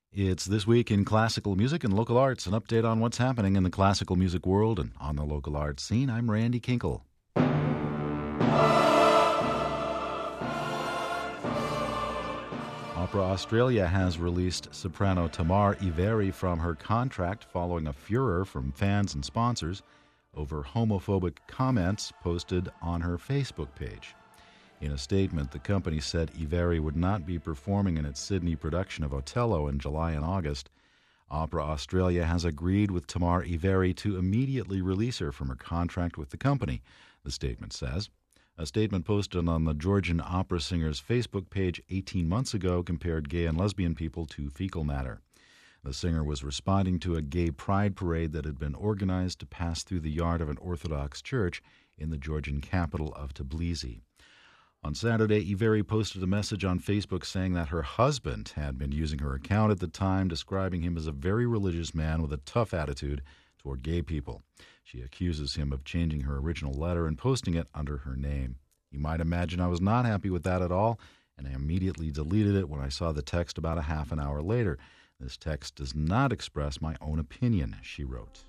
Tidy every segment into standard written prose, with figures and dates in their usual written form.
It's This Week in Classical Music and Local Arts, an update on what's happening in the classical music world and on the local arts scene. I'm Randy Kinkle. Opera Australia has released soprano Tamar Iveri from her contract following a furor from fans and sponsors over homophobic comments posted on her Facebook page. In a statement, the company said Iveri would not be performing in its Sydney production of Otello in July and August. Opera Australia has agreed with Tamar Iveri to immediately release her from her contract with the company, the statement says. A statement posted on the Georgian opera singer's Facebook page 18 months ago compared gay and lesbian people to fecal matter. The singer was responding to a gay pride parade that had been organized to pass through the yard of an Orthodox church in the Georgian capital of Tbilisi. On Saturday, Iveri posted a message on Facebook saying that her husband had been using her account at the time, describing him as a very religious man with a tough attitude toward gay people. She accuses him of changing her original letter and posting it under her name. You might imagine I was not happy with that at all, and I immediately deleted it when I saw the text about a half an hour later. This text does not express my own opinion, she wrote.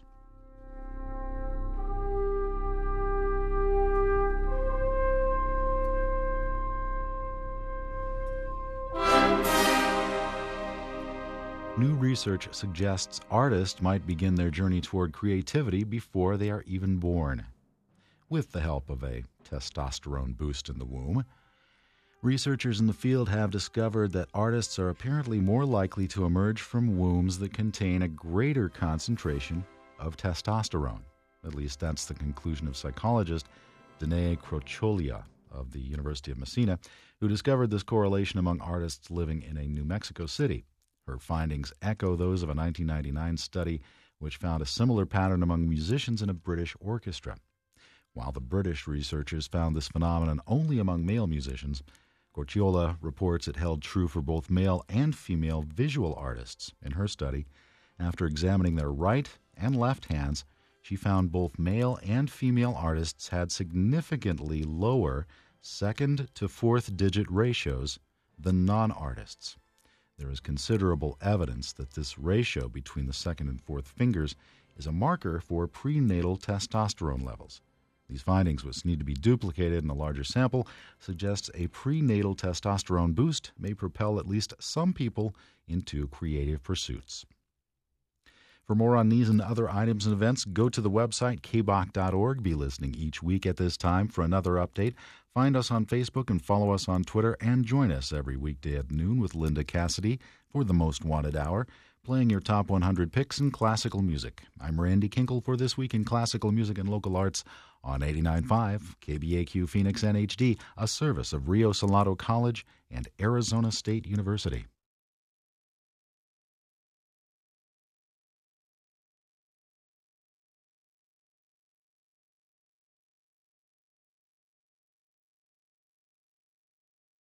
New research suggests artists might begin their journey toward creativity before they are even born, with the help of a testosterone boost in the womb. Researchers in the field have discovered that artists are apparently more likely to emerge from wombs that contain a greater concentration of testosterone. At least that's the conclusion of psychologist Danae Crociolia of the University of Messina, who discovered this correlation among artists living in a New Mexico city. Her findings echo those of a 1999 study which found a similar pattern among musicians in a British orchestra. While the British researchers found this phenomenon only among male musicians, Crociola reports it held true for both male and female visual artists. In her study, after examining their right and left hands, she found both male and female artists had significantly lower second to fourth digit ratios than non-artists. There is considerable evidence that this ratio between the second and fourth fingers is a marker for prenatal testosterone levels. These findings, which need to be duplicated in a larger sample, suggests a prenatal testosterone boost may propel at least some people into creative pursuits. For more on these and other items and events, go to the website kbach.org. Be listening each week at this time for another update. Find us on Facebook and follow us on Twitter, and join us every weekday at noon with Linda Cassidy for the Most Wanted Hour, playing your top 100 picks in classical music. I'm Randy Kinkle for This Week in Classical Music and Local Arts on 89.5 KBAQ Phoenix NHD, a service of Rio Salado College and Arizona State University.